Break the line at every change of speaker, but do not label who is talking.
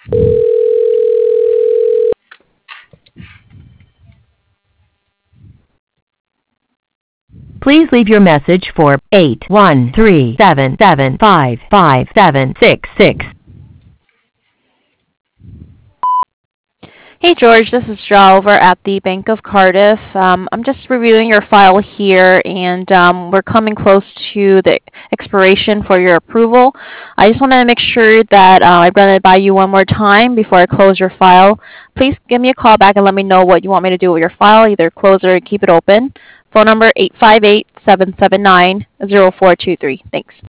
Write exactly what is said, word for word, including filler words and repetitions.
Please leave your message for eight one three seven seven five five seven six six.
Hey George, this is Jo over at the Bank of Cardiff. Um, I'm just reviewing your file here, and um, we're coming close to the expiration for your approval. I just want to make sure that uh, I run it by you one more time before I close your file. Please give me a call back and let me know what you want me to do with your file, either close or keep it open. Phone number eight five eight, seven seven nine, zero four two three. Thanks.